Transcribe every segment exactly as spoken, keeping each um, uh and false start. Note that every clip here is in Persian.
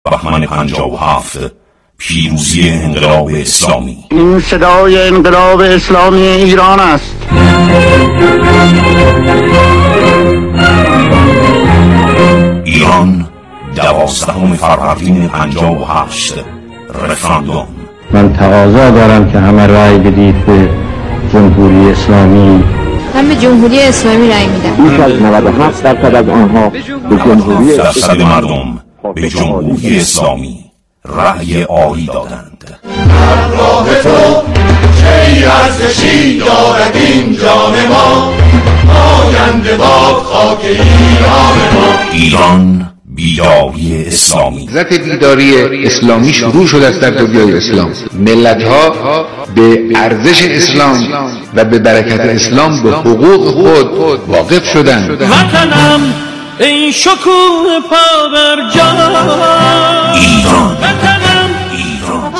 بهمن پنجاه و هفت پیروزی انقلاب اسلامی. این صدای انقلاب اسلامی ایران است. ایران دوازدهم فروردین پنجاه و هشت رفراندوم. من تقاضا دارم که همه رأی بدید به جمهوری اسلامی. من به جمهوری اسلامی رأی میدم. بیش از نود و هفت درصد از آنها به جمهوری درصد مردم به جمهوری اسلامی رأی عالی دادند. راه تو چه ارزشی دارد این جان ما، آینده باد خاک ایران ما. ایران بیداری اسلامی. حضرت بیداری اسلامی شروع شده است در دنیای اسلام. ملت‌ها به ارزش اسلام و به برکت اسلام به حقوق خود واقف شدند. وطنم ای شکوه پابرجا، ایران وطنم ایران.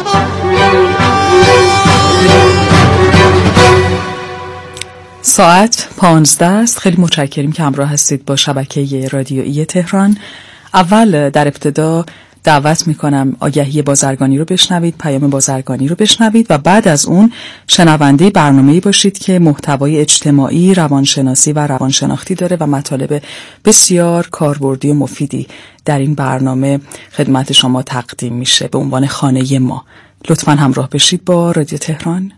ساعت پانزده است. خیلی متشکریم که همراه هستید با شبکه رادیویی تهران. اول در ابتدا دعوت میکنم آگهی بازرگانی رو بشنوید، پیام بازرگانی رو بشنوید و بعد از اون شنونده برنامه‌ای باشید که محتوای اجتماعی، روانشناسی و روانشناختی داره و مطالب بسیار کاربردی و مفیدی در این برنامه خدمت شما تقدیم میشه به عنوان خانه ما. لطفاً همراه بشید با رادیو تهران.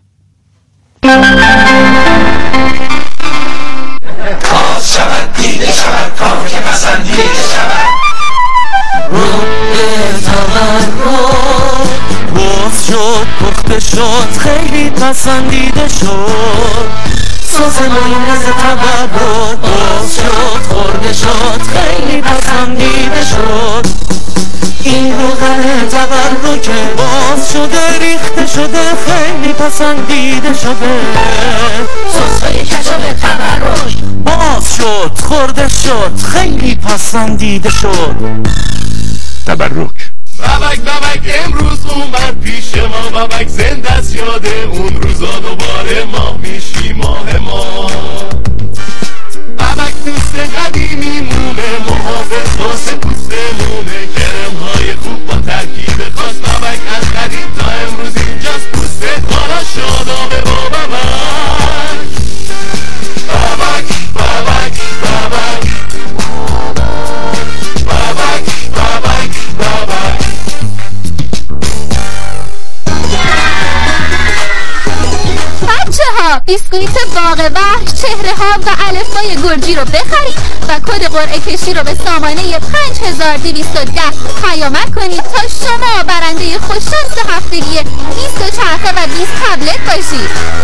باز شود دیده شود کار که پسندیده شود، روح تورم باز شد پخته شد خیلی پسندیده شد، سازمان از تبرد باز شد خورده شد خیلی پسندیده شد، این روغن تبرد که باز شده ریخته شده خیلی پسندیده شده، سسای کچاپ تبرد باز شد خورده شد خیلی پسندیده شد. تبرک بابک بابک امروز اومد پیش ما، بابک زنده است یاد اون روزا، دوباره ما میشی ماه ما. بابک دوست قدیمی مونه، محافظ واسه پوستمونه، کرم های خوب با ترکیب خاص، بابک از قدیم تا امروز اینجاست، پوسته حالا شادابه با بابک. بابک بابک بابک بابک بابک بابک. بچه ها بیسکویت باغ وحش چهره ها و الفبای گرجی رو بخرید و کد قرعه کشی رو به سامانه پنج هزار دویست و ده پیامک کنید تا شما برنده خوششانس هفتگی بیست چرخه و بیست تبلت باشید.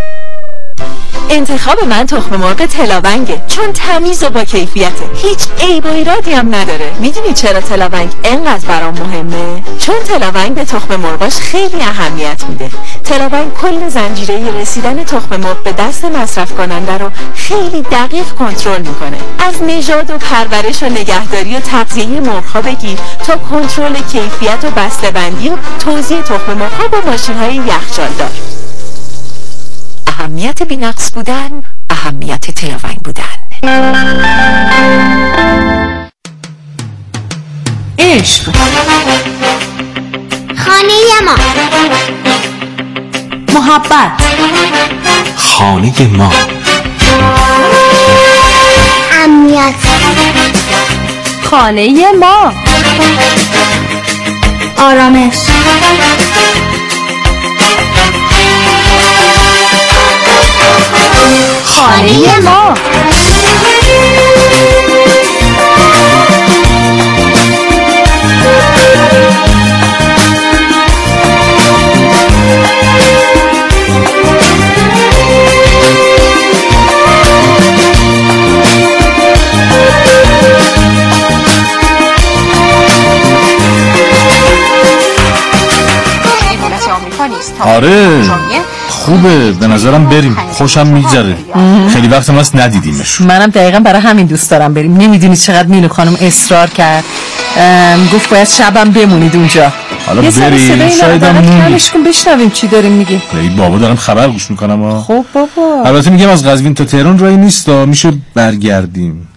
انتخاب من تخم مرغ تلاونگه چون تمیز و با کیفیته، هیچ عیب و ایرادی هم نداره. میدونی چرا تلاونگ انقدر برام مهمه؟ چون تلاونگ به تخم مرغاش خیلی اهمیت میده. تلاونگ کل زنجیره رسیدن تخم مرغ به دست مصرف کننده رو خیلی دقیق کنترل میکنه. از نژاد و پرورش و نگهداری و تغذیه مرغ‌ها بگیر تا کنترل کیفیت و بسته‌بندی و توزیع تخم مرغ‌ها با ماشین‌های یخچالدار. اهمیت بی‌نقص بودن، اهمیت تلاونگ بودن. عشق خانه ما، محبت خانه ما، امنیت خانه ما، آرامش خانه ما. آره خوبه، به نظرم بریم، خوشم میگذره. خیلی وقت ماست ندیدیمش. منم دقیقا برای همین دوست دارم بریم. نمیدونی چقدر مینو خانم اصرار کرد، گفت باید شبم بمونید اونجا. حالا بریم، شاید هم کمش کن بشنویم چی داریم میگی. ای بابا دارم خبر گوش میکنم ها. خب بابا البته میگم از قزوین تا تهران راهی نیست، میشه برگردیم.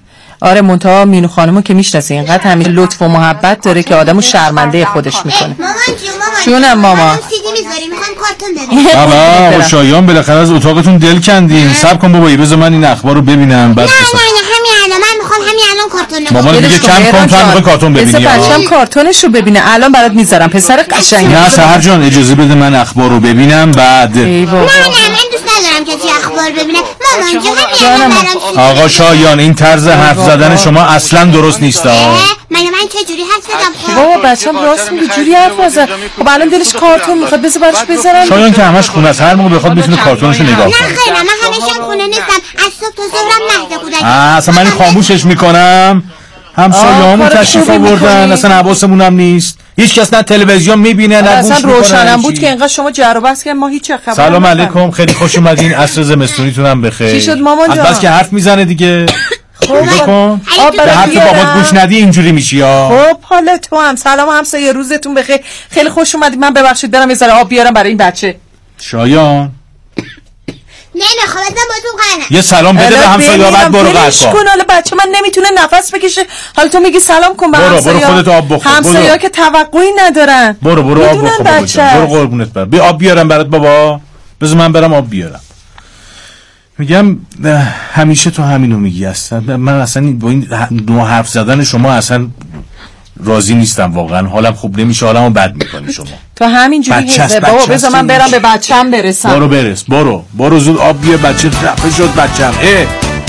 آره منتها مینو خانمو که میشناسه اینقدر همین لطف و محبت داره که آدمو شرمنده خودش میکنه. مامان جون مامان. جونم مامان سیدی میذاری میخوام کارتون ببینم. بابا آقا شایان بالاخره از اتاقتون دل کندین. صبر کن بابا بذار من این اخبار رو ببینم بعد. نه نه نه همین الان من میخوام همین الان کارتون ببینم. مامان دیگه کم کن تو هم کارتون ببینی. بذار بچه‌م کارتونش رو ببینه. الان برات میذارم پسر قشنگ. نه سحر جان اجازه بده من اخبار رو ببینم بعد. نه نه من دوست ندارم کسی اخبار ببینه. مامان جون همین الان برام. آقا شایان این طرز حرف زدن شما اصلا درست نیست. من من چه جوری حرف زدم؟ بابا بچه‌م راست میگه جوری حرف زد. خب الان دلش کارتون میخواد بذار براش بذارم. شایان که همش خونه است هر موقع بخواد میتونه کارتونشو نگاه کنه. نه خیر من همیشه خونه نیستم. از صبح تا ظهرم مهد کودک. اصلا من خاموشش میکنم. همسایه‌هامون تشریف آوردن اصلا حواسمون هم نیست. هیچ کس نه تلویزیون میبینه نه گوش میکنه. اصلا روشنم بود که اینقدر شما جر و بحث کردین ما هیچ خبر. سلام علیکم خیلی خوش اومدین. عصر زمستونیتون هم بخیر. چی شد مامان جان؟ بس که حرف میزنه دیگه. خب بکن به حرف بابات گوش ندی اینجوری میشی یا. خب حالا تو هم سلام همسایه روزتون بخیر. خیلی خوش اومدید. من ببخشید برم یه ذره آب بیارم برای این بچه. شایان نه نه خب ازم باتون قرنم. یه سلام بده به همسایه‌ها بعد برو قصد کن. حالا بچه من نمیتونه نفس بکشه. حالا تو میگی سلام کن به همسایه‌ها. برو برو خودت آب بخور. همسایه‌ها که توقعی ندارن. برو برو آب بخور. برو قربونت برم. بیا آب بیارم برات بابا. بذار من برم آب بیارم. میگم همیشه تو همینو میگی اصلا من اصلا با این نوع حرف زدن شما اصلا راضی نیستم واقعا. حالم خوب نمیشه. حالمو بد میکنی شما. تو همینجوری هست بابا. بذار من برم به بچه‌م برسم. برو برس برو برو زود آب بیار بچه رفع شد بچه‌م. اه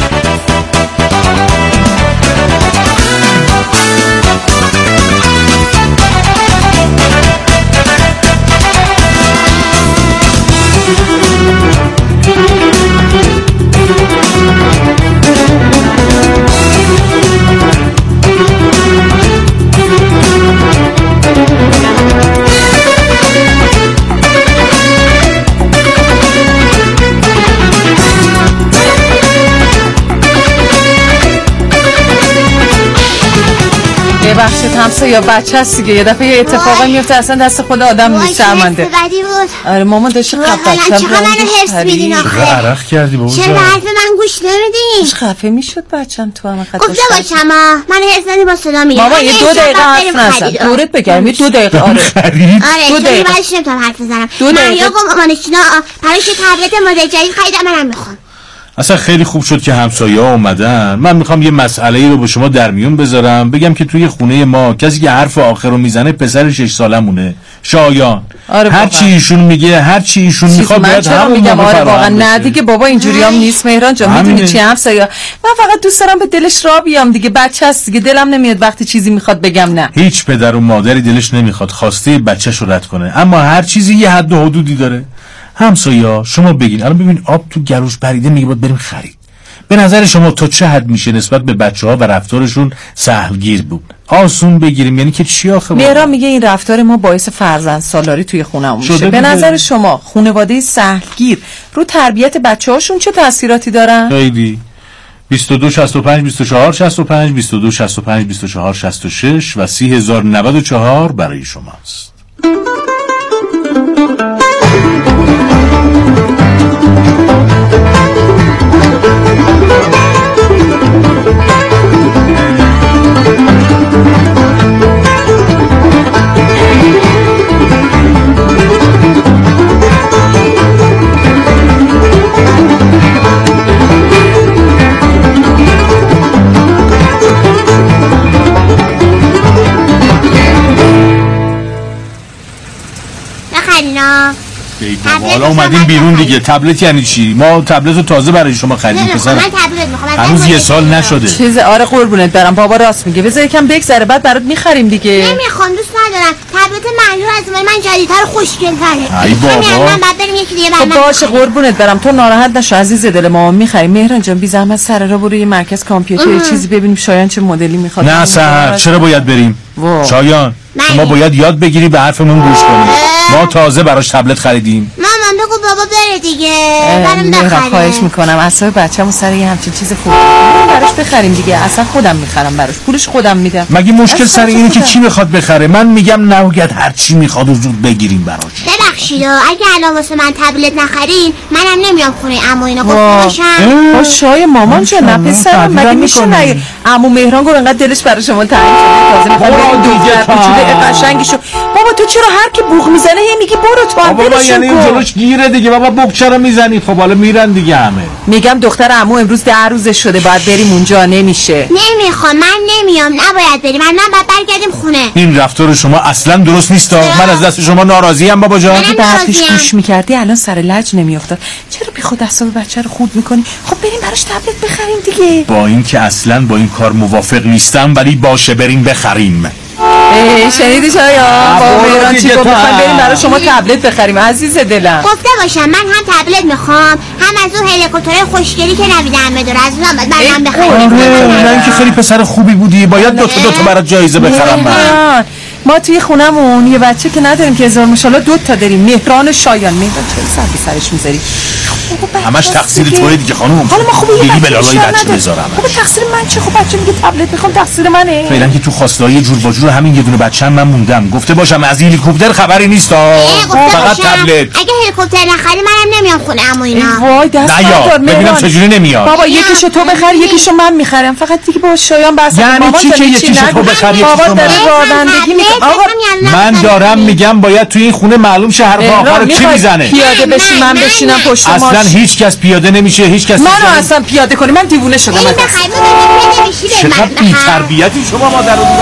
ببخشید همسایه‌ها بچه هست دیگه. یه دفعه یه اتفاقی میفته اصلا دست خود آدم نیست. شرمنده. آره مامان داشت خفه شدم. چقدر منو حرص میدین آخه. عرق کردی بابا. چرا حرف من گوش نمیدین؟ چه خفه میشد بچه‌م تو هم خاطر. گفته باشم من حرص ندی با صدا میگم. مامان یه دو دقیقه حرف نزن. دورت بگم یه دو دقیقه. آره آره دو دقیقه بعدش نمیتونم حرف بزنم. مریا و مامانشینا براش تبلت مدل جدید خریدم منم میخوام. اصلا خیلی خوب شد که همسایه‌ها اومدن. من میخوام یه مسئله‌ای رو با شما در میون بذارم. بگم که توی خونه ما کسی که حرف آخر رو میزنه پسر شش سالمونه شایان. آره هر چی ایشون میگه هر چی ایشون میخواد باید همون میگم. آره واقعا نه دیگه بابا اینجوریام نیست مهران جان. میدونی چی همسایه‌ها من فقط دوست دارم به دلش را بیام دیگه. بچه هست دیگه دلم نمیاد وقتی چیزی میخواد بگم نه. هیچ پدر و مادری دلش نمیخواد خواسته بچه‌ش رو رد کنه اما هر چیزی یه حد و حدودی داره. همسایه‌ها شما بگین الان ببین آب تو گلوش پریده میگه باید بریم خرید. به نظر شما تا چه حد میشه نسبت به بچه‌ها و رفتارشون سهلگیر بود؟ آسون بگیریم یعنی که چی آخه؟ مهران میگه این رفتار ما باعث فرزند سالاری توی خونه‌مون میشه. به نظر شما خانواده سهلگیر رو تربیت بچه‌هاشون چه تأثیراتی دارن؟ خیلی. بیست و دو شصت و پنج بیست و چهار شصت و پنج بیست و دو شصت و پنج بیست و چهار شصت و شش و سی هزار و نود و چهار برای شماست. حالا اومدیم بیرون دیگه. تبلت یعنی چی؟ ما تبلت رو تازه برای شما خریدیم پسر. من تبلت میخوام. هنوز یه سال نشده. چیز آره قربونت برم بابا راست میگه. بذار یکم بگذره بعد برات میخریم دیگه. نمیخوام دوست ندارم. تبلت منظور از من من جدیدتر خوشگل‌تره. ای بابا. من بعد بریم یکی دیگه برام. خب باشه قربونت برم تو ناراحت نشو عزیز دل ما میخریم. مهران جان بی زحمت سر را برو یه مرکز کامپیوتر یه چیزی ببینیم شایان چه مدلی میخواد. نه سحر چرا باید بریم؟ و. شایان شما باید یاد بگیری به حرفمون گوش کنی. ما تازه براش تبلت خریدیم. مامان بگو بابا بره دیگه برام بخره. خواهش میکنم اعصاب بچه‌مو سر یه همچین چیز خوب براش بخریم دیگه. اصلا خودم میخرم براش، پولش خودم میدم. مگه مشکل سر اینه که چی میخواد بخره؟ من میگم نباید هر چی میخواد و زود بگیریم براش. ببخشید اگه الان واسه من تبلت نخرین منم نمیام خونه عمو اینا گفته باشم. شای مامان جون نه پسرم، مگه میشه نه عمو مهران گفت انقدر دلش برای شما تنگ شده تازه میخواد دیگه کوچولو قشنگی شو. بابا تو چرا هر کی بوق میزنه هی میگی برو تو هم بابا یعنی این جلوش گیره دیگه. بابا بوق چرا میزنی؟ خب حالا میرن دیگه همه. میگم دختر عمو امروز ده روزه شده باید بریم اونجا. نمیشه. نمیخوام من نمیام نباید بریم. من بعد برگردیم خونه. این رفتار شما اصلا درست نیست. من از دست شما ناراضی ام بابا جان. اگه به حرفش گوش میکردی الان سر لج نمیافتاد. چرا بی خود اعصاب بچه رو خورد میکنی؟ خب بریم براش تبلت بخریم دیگه. با این که اصلا با این کار موافق نیستم ولی باشه بریم بخریم. شنیدی شایا؟ با مهران چی گفت؟ میخوایم بریم برای شما تبلت بخریم عزیز دلم. گفته باشم من هم تبلت میخوام هم از اون هلیکوپتر خوشگلی که نوید احمد داره از اونم باید برام بخریم. آره من که خیلی پسر خوبی بودی باید دو تا دو تا برات جایزه بخرم من. ما توی خونمون یه بچه که نداریم که هزار ماشاءالله دو تا داریم. مهران شایان. مهران چه سر به سرش میذاری؟ همش تقصیر توئه دیگه خانم. حالا ما خوبه یه بلالای بچه بذارم. خب تقصیر من چه؟ خب بچه میگه تبلت میخوام تقصیر منه. فعلا که تو خواستای جور با جور همین یه دونه بچه‌م من موندم. گفته باشم از هلیکوپتر خبری نیست فقط تبلت. اگه هلیکوپتر نخری منم نمیام خونه عمو اینا. وای دست ندار. ببینم چجوری نمیاد. بابا یکیشو تو بخر یکیشو من میخرم. فقط دیگه با شایان بس مامان چی که یکیشو تو بخر یکیشو بابا داره رانندگی میکنه. آقا من دارم میگم باید توی این خونه معلوم شه حرف آخر کی میزنه. پیاده بشی من بشینم پشت ماش. اصلا هیچ کس پیاده نمیشه. هیچ کس منو اصلا پیاده کنی من دیوونه شدم. این بخیر من نمیشه. چقدر بی تربیتی شما مادر رو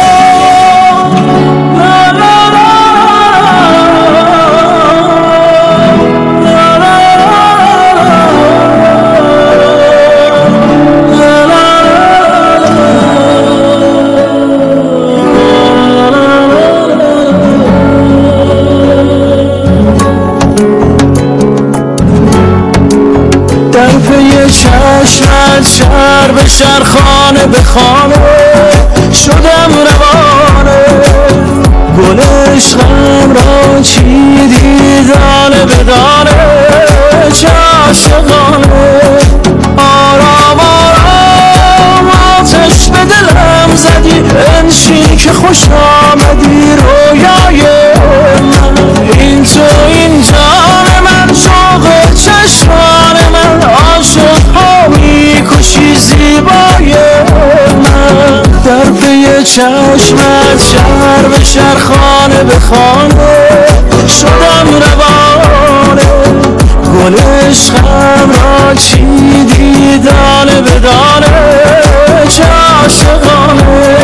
چشمت شهر به شهر خانه به خانه شدم روانه گل عشقم را چیدی دانه به دانه چه عاشقانه آرام آرام آتش به دلم زدی انشین که خوش آمدی رویای من این تو این جان من شوق چشمان من عاشق ها میکشی زیبای من در پی چشمت شهر به شهر خانه به خانه شدم روانه گل عشقم را چیدی دانه به دانه چه عاشقانه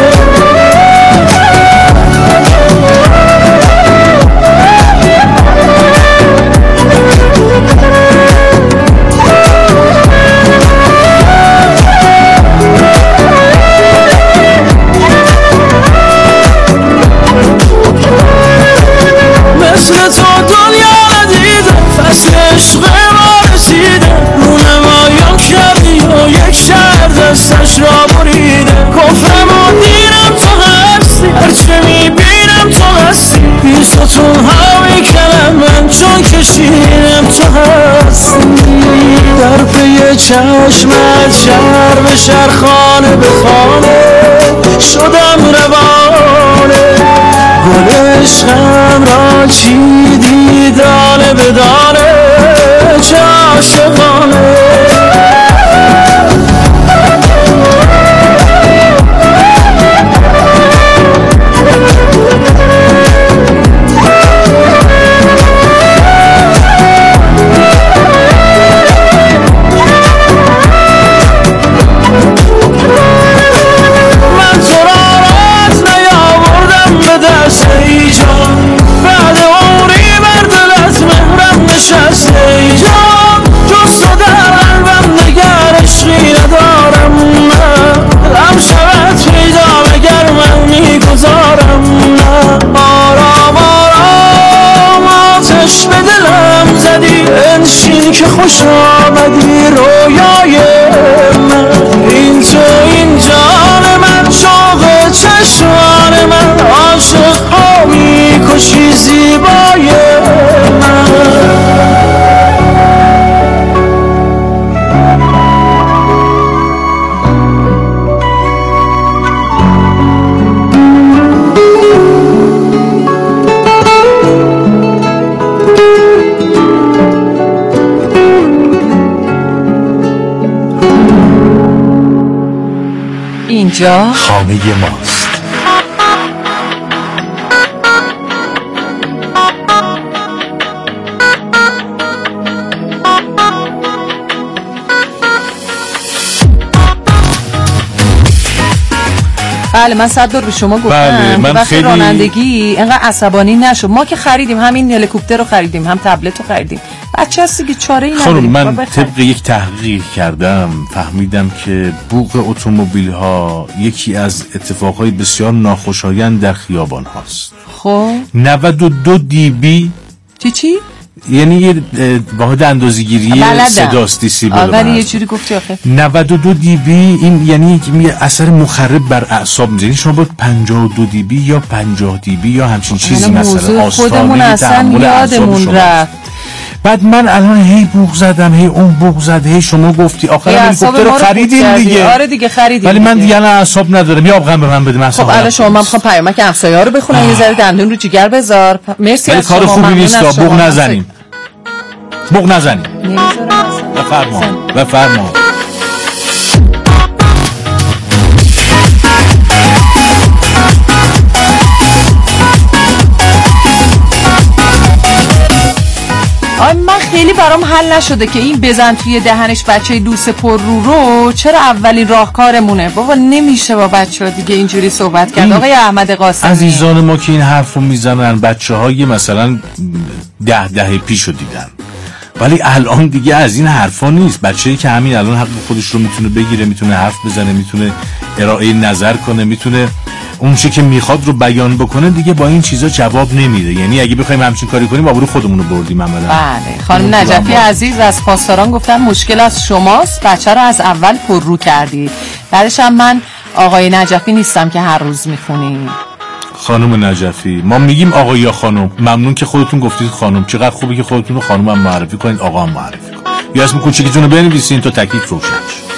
مثل تو دنیا ندیده فصل عشق ما رسیده رونمایان کردی و یک شهر دستش را بریده کفرم و دینم تو هستی هرچه میبینم تو هستی بی ستون ها میکنم من چون کشیدم تو هستی در پی چشمت شهر به شهر خانه به خانه شدم روانه گل عشقم را چیدی دانه به دانه چه عاشقانه که خوش آمدی رویای من این تو این جان من شوق چشمان من عاشق ها میکشی زیبای من اینجا خانه ماست. بله من صد بار به شما گفتم بله من وقتی خیلی رانندگی اینقدر عصبانی نشو. ما که خریدیم همین هلیکوپتر رو خریدیم هم تبلت رو خریدیم، بچه هستی که چاره ای نداریم. خانم من طبق یک تحقیق کردم فهمیدم که بوق اتومبیل ها یکی از اتفاقهای بسیار ناخوشایند در خیابان هاست. خب نود و دو دی بی چی چی؟ یعنی یه واحد اندازه‌گیری صداست دیسیبل. ولی یه جوری گفتی آخه نود و دو دی بی این یعنی یه اثر مخرب بر اعصاب میذاره. شما باید پنجاه و دو دی بی یا پنجاه دی بی یا همچین چیزی مثلا آستانه خودمون اصلا یادمون رفت. بعد من الان هی بوق زدم هی اون بوق زد هی شما گفتی آخر هلیکوپتر رو خریدیم دیگه. آره دیگه خریدیم ولی من دیگه الان اعصاب ندارم. یا آبغن به من بده من. خب الان شما من میخوام پیامک همسایه‌ها رو بخونم یه ذره دندون رو جگر بذار. مرسی از شما. کار خوبی نیست بوق نزنیم. بوق نزنیم. بفرما بفرما. آی من خیلی برام حل نشده که این بزن توی دهنش بچه لوس پر رو رو چرا اولین راهکارمونه. بابا نمیشه با بچه ها دیگه اینجوری صحبت کرد. آقای احمد قاسمی عزیزان ما که این حرفو میزنن بچه های مثلا ده دهه پیشو دیدن، ولی الان دیگه از این حرفا نیست. بچه‌ای که همین الان حق خودش رو میتونه بگیره، میتونه حرف بزنه، میتونه ارائه نظر کنه، میتونه اون چیزی که میخواد رو بیان بکنه، دیگه با این چیزا جواب نمیده. یعنی اگه بخوایم همچین کاری کنیم آبرو خودمون رو بردیم عملاً. بله خانم نجفی عزیز از پاسداران گفتن مشکل از شماست، بچه رو از اول پر رو کردی. بعدش هم من آقای نجفی نیستم که هر روز میخونی. خانم نجفی ما میگیم آقا یا خانم. ممنون که خودتون گفتید خانم. چقدر خوبه که خودتون رو خانم هم معرفی کنید، آقا هم معرفی کنید. یا اسم کوچیکتون رو بنویسین تا تکلیف روشن شه.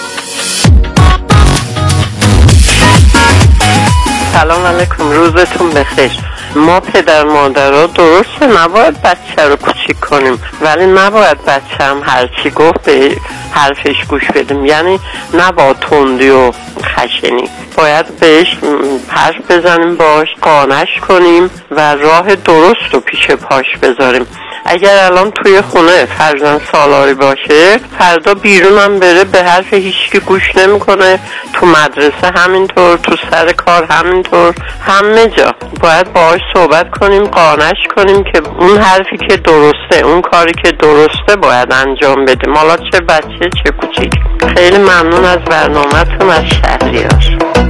سلام علیکم، روزتون بخیر. ما پدر مادرها درسته نباید بچه رو کوچیک کنیم، ولی نباید بچه هم هرچی گفت به حرفش گوش بدیم. یعنی نباید تندی و خشنی، باید بهش حرف بزنیم، باش قانعش کنیم و راه درست رو پیش پاش بذاریم. اگر الان توی خونه فرزند سالاری باشه، فردا بیرون هم بره به حرف هیچکی گوش نمیکنه، تو مدرسه همینطور، تو سر کار همینطور، همه جا باید باهاش صحبت کنیم، قانعش کنیم که اون حرفی که درسته، اون کاری که درسته باید انجام بدیم، حالا چه بچه چه کوچیک. خیلی ممنون از برنامه‌تون از شهریار.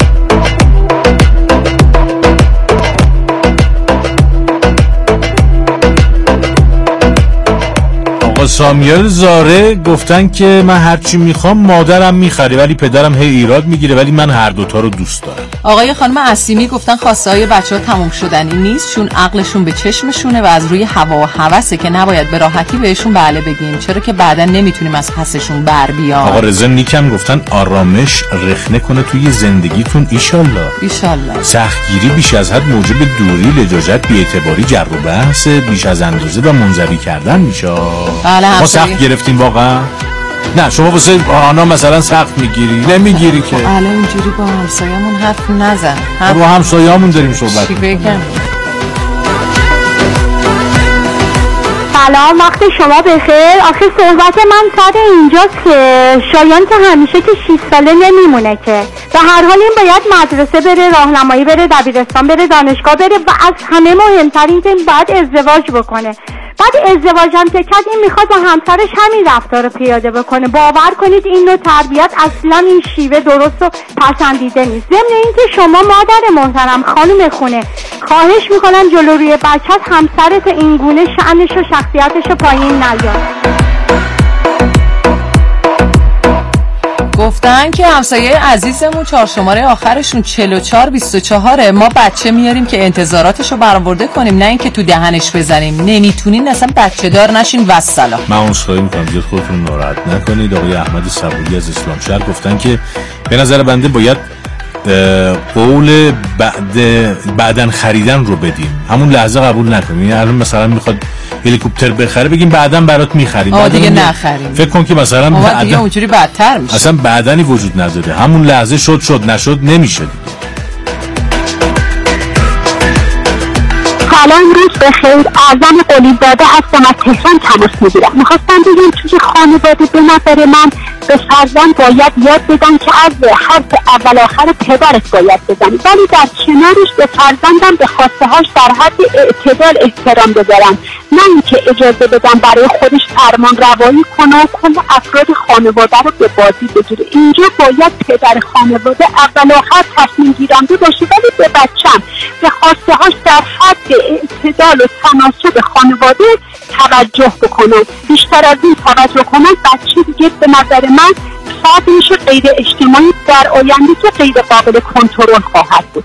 سامیال زاره گفتن که من هرچی میخوام مادرم میخره ولی پدرم هی ایراد میگیره، ولی من هر دوتا رو دوست دارم. آقای خانم عصیمی گفتن خواسته های بچه ها تموم شدنی نیست، چون عقلشون به چشمشونه و از روی هوا و هوسه که نباید به راحتی بهشون بله بگیم، چرا که بعدا نمیتونیم از پسشون بر بیام. آقا رضا نیکم گفتن آرامش رخنه کنه توی زندگیتون ایشالله. ایشالله. سختگیری بیش از حد موجب دوری، لجاجت، بی‌اعتباری، جر و بحث بیش از اندازه و منزوی کردن میشه. ما سخت گرفتیم واقعا؟ نه شما واسه آنا مثلا سخت میگیری؟ نمیگیری که. الان اینجوری با همسایه‌مون حرف نزن. حرف... با همسایه‌مون داریم صحبت. چی بگم؟ سلام، وقت شما بخیر. آخه صحبت من سر اینجاست که شایان که همیشه که شش ساله نمیمونه که به هر حال این باید مدرسه بره، راهنمایی بره، دبیرستان بره، دانشگاه بره و از همه مهمتر این که باید ازدواج بکنه. بعد ازدواج هم که کرد این میخواد با همسرش همین رفتار رو پیاده بکنه. باور کنید این نوع تربیت اصلا این شیوه درست و پسندیده نیست. ضمن اینکه شما مادر محترم خانم خونه خواهش میکنم جلو روی بچت همسرت این گونه شأنش و شخصیتش رو پایین نیار. گفتن که همسایه عزیزمون چهار شماره آخرشون چهل و چهار بیست و چهار ما بچه میاریم که انتظاراتشو برآورده کنیم، نه اینکه تو دهنش بزنیم. نمیتونین اصلا بچه دار نشین والسلام. من عذرخواهی میکنم زیاد خودتون ناراحت نکنید. آقای احمد صبوری از اسلام شهر گفتن که به نظر بنده باید قول بعد بعدن خریدن رو بدیم، همون لحظه قبول نکنیم. یعنی الان مثلا میخواد هلیکوپتر بخره بگیم بعدن برات میخریم، آ دیگه نخریم. فکر کن که مثلا بعدن دیگه اونجوری بدتر میشه، اصلا بعدنی وجود نداره، همون لحظه شد شد نشد نمیشه دیگه. سلام، روز بخیر. اعظم قلیزاده هستم، از تهران تماس میگیرم. میخواستم بگم توی خانواده به نظر من به فرزند باید یاد بدن که از حرف اول آخر پدرت باید بزنی، ولی در کنارش به فرزندم به خواسته هاش در حد اعتدال احترام بذارن، نه اینکه اجازه بدن برای خودش فرمان روایی کنه و کل افراد خانواده رو به بازی بگیره. اینجا باید پدر خانواده اول آخر تصمیم گیرنده باشه، ولی به بچم به خواسته هاش در حد اعتدال و تناسب خانواده توجه بکنن. بیشتر از این توجه کنن بچه دیگه به نظر من فرد میشه غیر اجتماعی، در آینده که غیر قابل کنترل خواهد بود.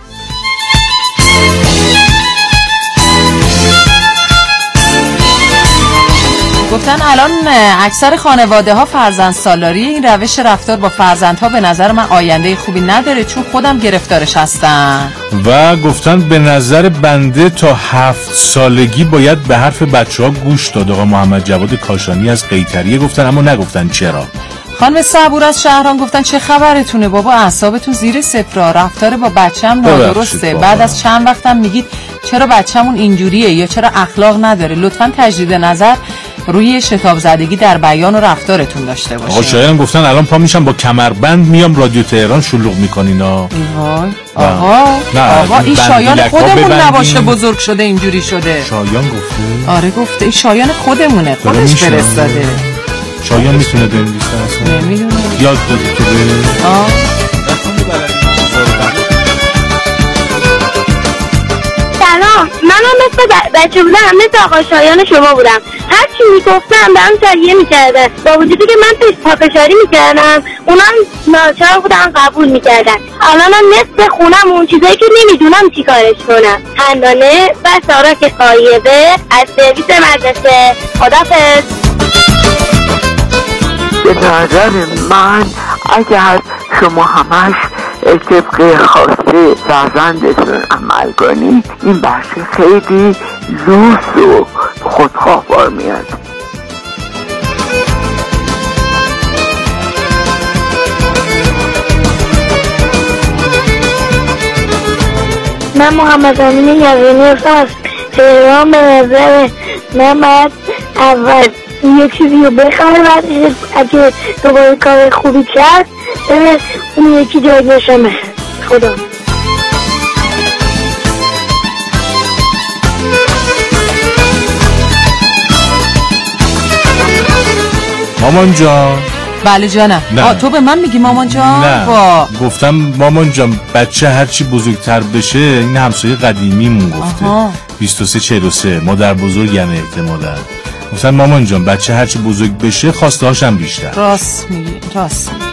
گفتن الان اکثر خانواده ها فرزند سالاری، این روش رفتار با فرزندها به نظر من آینده خوبی نداره، چون خودم گرفتارش هستم. و گفتن به نظر بنده تا هفت سالگی باید به حرف بچه ها گوش داد. آقا محمد جواد کاشانی از قیطریه گفتن، اما نگفتن چرا. خانم صبور از شهران گفتن چه خبرتونه بابا، اعصابتون زیر صفر، رفتار با بچه‌م نادرسته. بعد از چند وقتم میگید چرا بچه‌مون اینجوریه یا چرا اخلاق نداره. لطفاً تجدید نظر روی شتاب زدگی در بیان و رفتارتون داشته باشین. آقا شایان گفتن الان پا میشم با کمربند میام رادیو تهران شلوغ میکنین ها. وای آقا آقا این شایان خودمون نباشه بزرگ شده اینجوری شده. شایان گفته؟ آره گفته، این شایان خودمونه، خودش فرستاده. شایان میتونه بنویسه اصلا؟ نمیدونه. یاد داده که به آه سلام، منم مثل بچه بودم مثل آقا شایان شما بودم، هر چی میگفتم به هم تریه میکردن، با وجودی که من پیش پافشاری میکردم اونا ناچار بودن قبول میکردن. الان هم نصف خونم اون چیزایی که نمیدونم چی کارش کنم. خندانه و ساراک قایبه از سرویس مدرسه. خدافظ. به نظر من اگر شما همش طبق خواسته فرزندتون عمل کنید، این بچه خیلی لوس و خودخواه بار میاد. من محمد امین یزدانی هستم از تهران. به نظر من باید اول یه چیزی رو بخواه، بعدش اگه دوباره کار خوبی کرد بره اون یکی جایگشمه. خدا مامان جان. بله جانم. آه تو به من میگی مامان جان؟ نه با... گفتم مامان جان بچه هرچی بزرگتر بشه، این همسایه قدیمیمون گفته بیست و سه چهل و سه مادر بزرگ یعنی احتمالا گفتن مامان جان بچه هرچی بزرگ بشه خواسته هاشم بیشتر. راست میگی، راست میگی.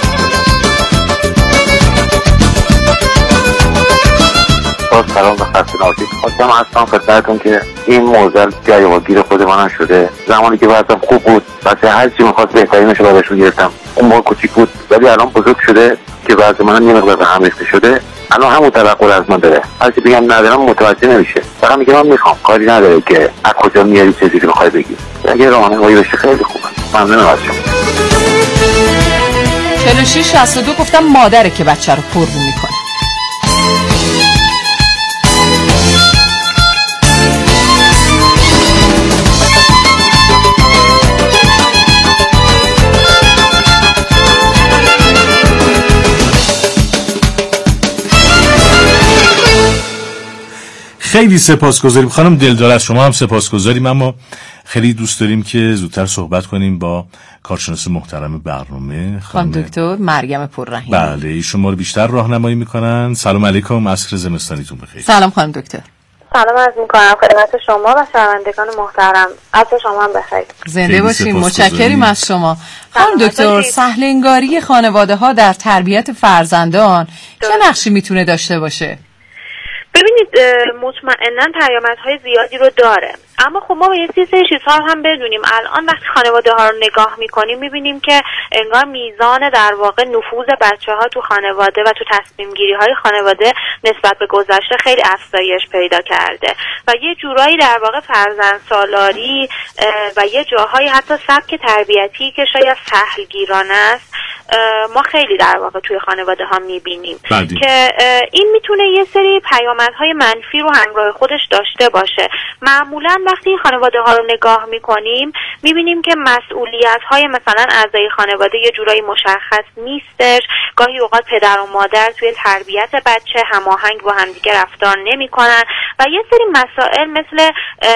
باز سلام به خسته نباشید. خواستم هستم خدمتتون که این موزل جای و گیر خود من شده. زمانی که وضعم خوب بود بچه هر چی می‌خواست بهترینش رو براشون گرفتم. اون موقع کوچیک بود ولی الان بزرگ شده که وضع من یه مقدار به هم ریخته شده. الان همون توقع از من داره، هر چی بگم ندارم متوجه نمیشه، فقط میگه من میخوام، کاری نداره که از کجا میاری چه چیزی بخوای بگی. اگه راهنمایی بشه خیلی خوبه. ممنونم از شما. چهل و شش شصت و دو گفتم مادره که بچه رو پر رو میکنه. خیلی سپاسگزاریم خانم دلدار، از شما هم سپاسگزاریم، اما خیلی دوست داریم که زودتر صحبت کنیم با کارشناس محترم برنامه خانم دکتر مریم پررحیم. بله ایشون ما رو بیشتر راهنمایی میکنن. سلام علیکم، عصر زمستانیتون بخیر. سلام خانم دکتر. سلام عرض میکنم خدمت شما و شنوندگان محترم. عصر شما هم بخیر. زنده باشین، متشکریم از شما. خانم دکتر، سهل‌انگاری خانواده ها در تربیت فرزندان چه نقشی میتونه داشته باشه؟ ببینید مطمئناً پیامدهای زیادی رو داره. اما خب ما باید یه سری چیزها رو هم بدونیم. الان وقتی خانواده ها رو نگاه میکنیم میبینیم که انگار میزان در واقع نفوذ بچه ها تو خانواده و تو تصمیم گیری های خانواده نسبت به گذشته خیلی افزایش پیدا کرده و یه جورایی در واقع فرزند سالاری و یه جاهای حتی سبک تربیتی که شاید سهلگیرانه است ما خیلی در واقع توی خانواده ها میبینیم که این میتونه یه سری پیامدهای منفی رو همراه خودش داشته باشه. معمولا وقتی خانواده ها رو نگاه میکنیم میبینیم که مسئولیت های مثلا اعضای خانواده یه جورایی مشخص نیستش. گاهی اوقات پدر و مادر توی تربیت بچه هماهنگ با همدیگه رفتار نمیکنن و یه سری مسائل مثل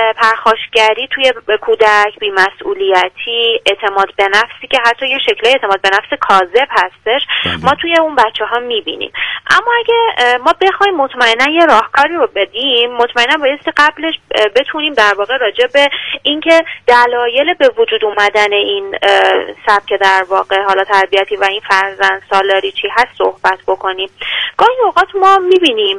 پرخاشگری توی کودک، بی‌مسئولیتی، اعتماد به نفسی که حتی یه شکل اعتماد به نفس کاذب هستش ما توی اون بچه ها میبینیم. اما اگه ما بخوایم مطمئنا یه راهکاری رو بدیم، مطمئنا بایستی قبلش بتونیم در واقع راجع به اینکه دلایل به وجود اومدن این سبک در واقع حالا تربیتی و این فرزند سالاری چی هست صحبت بکنیم. گاهی اوقات ما میبینیم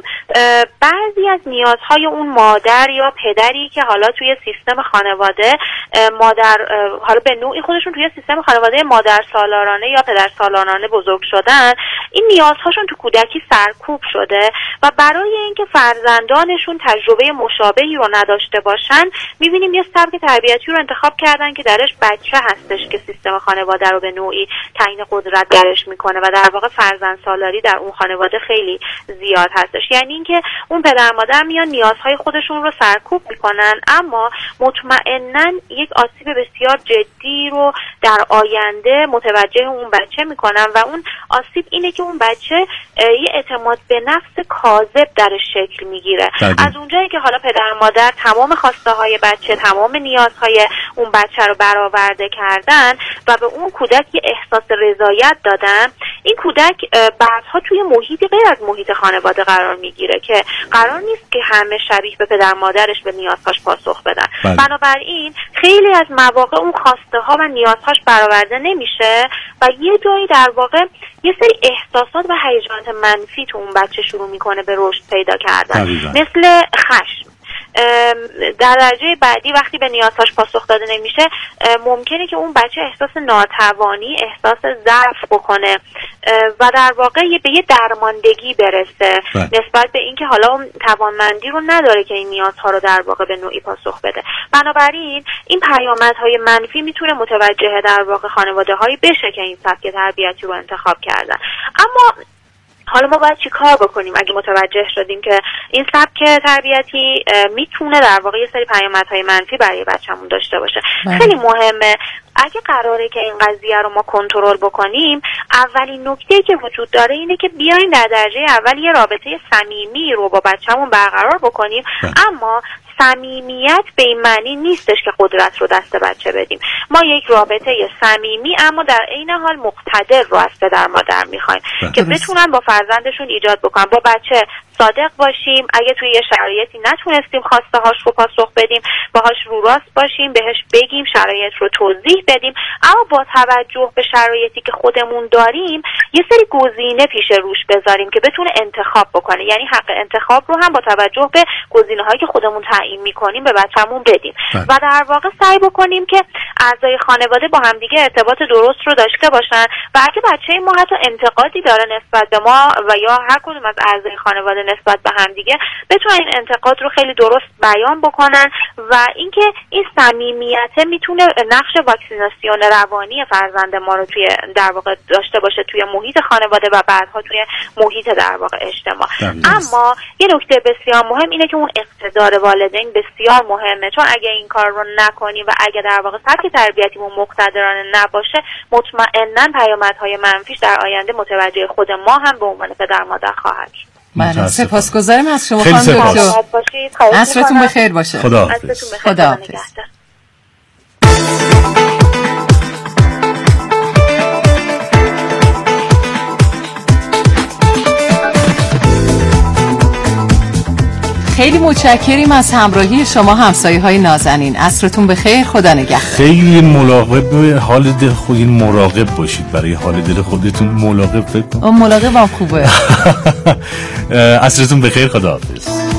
بعضی از نیازهای اون مادر یا پدری که حالا توی سیستم خانواده مادر حالا به نوعی خودشون توی سیستم خانواده مادر سالارانه یا پدر سالارانه بزرگ شدن، این نیازهاشون تو کودکی سرکوب شده و برای اینکه فرزندانشون تجربه مشابهی رو نداشته باشن میبینیم یه سبک تربیتی رو انتخاب کردن که درش بچه هستش که سیستم خانواده رو به نوعی تعیین قدرت درش میکنه و در واقع فرزند سالاری در اون خانواده خیلی زیاد هستش. یعنی اینکه اون پدر مادر میان نیازهای خودشون رو سرکوب میکنن اما مطمئناً یک آسیب بسیار جدی رو در آینده متوجه اون بچه میکنن و اون آسیب اینه که اون بچه یه اعتماد به نفس کاذب درش شکل میگیره. از اونجایی که حالا پدر مادر تمام خواسته های بچه، تمام نیازهای اون بچه رو برآورده کردن و به اون کودک یه احساس رضایت دادن، این کودک بعدها توی محیطی غیر از محیط خانواده قرار میگیره که قرار نیست که همه شبیه به پدر مادرش به نیازهاش پاسخ بدن. بله. بنابراین خیلی از مواقع اون خواسته ها و نیازهاش برآورده نمیشه و یه جایی در واقع یه سری احساسات و هیجانات منفی تو اون بچه شروع میکنه به رشد پیدا کردن. طبیعا. مثل خشم. در درجه بعدی وقتی به نیازهاش پاسخ داده نمیشه ممکنه که اون بچه احساس ناتوانی، احساس ضعف بکنه و در واقع به یه درماندگی برسه بله. نسبت به اینکه حالا اون توانمندی رو نداره که این نیازها رو در واقع به نوعی پاسخ بده. بنابراین این پیامدهای منفی میتونه متوجه در واقع خانواده هایی بشه که این سبک تربیتی رو انتخاب کردن. اما حالا ما باید چی کار بکنیم اگه متوجه شدیم که این سبک تربیتی میتونه در واقع یه سری پیامدهای منفی برای بچه‌مون داشته باشه؟ من. خیلی مهمه اگه قراره که این قضیه رو ما کنترل بکنیم، اولین نکته‌ای که وجود داره اینه که بیایم در درجه اول یه رابطه صمیمی رو با بچه‌مون برقرار بکنیم من. اما صمیمیت به این معنی نیستش که قدرت رو دست بچه بدیم. ما یک رابطه صمیمی اما در عین حال مقتدر رو از پدر مادر میخوایم که بتونن با فرزندشون ایجاد بکنن. با بچه صادق باشیم، اگه توی یه شرایطی نتونستیم خواسته هاش رو پاسخ بدیم باهاش رو راست باشیم، بهش بگیم، شرایط رو توضیح بدیم، اما با توجه به شرایطی که خودمون داریم یه سری گزینه پیش روش بذاریم که بتونه انتخاب بکنه. یعنی حق انتخاب رو هم با توجه به گزینه‌هایی که خودمون تعیین میکنیم به بچه‌مون بدیم بله. و در واقع سعی بکنیم که اعضای خانواده با همدیگه ارتباط درست رو داشته باشن و اگه بچه ما حتی انتقادی داره نسبت به ما و یا هر کدوم از اعضای خانواده نسبت به همدیگه بتونن این انتقاد رو خیلی درست بیان بکنن و اینکه این صمیمیت میتونه نقش واکسیناسیون روانی فرزند ما رو توی در واقع داشته باشه توی محیط خانواده و بعدها توی محیط در واقع اجتماع. اما یه نکته بسیار مهم اینه که اون اقتدار والدین بسیار مهمه، چون اگه این کار رو نکنیم و اگه در واقع سبک تربیتیمون مقتدرانه نباشه مطمئناً پیامدهای منفیش در آینده متوجه خود ما هم به عنوان پدر مادر خواهد شد. من سپاسگزارم از شما خانم دکتر. عصرتون بخیر باشه. خدا خدا خیلی متشکریم از همراهی شما همسایه های نازنین. عصرتون بخیر، خدا نگهدار. خیلی مراقب حال دل خودتون مراقب باشید، برای حال دل خودتون مراقب فکر کنید. مراقب هم خوبه. عصرتون بخیر، خدا حافظ.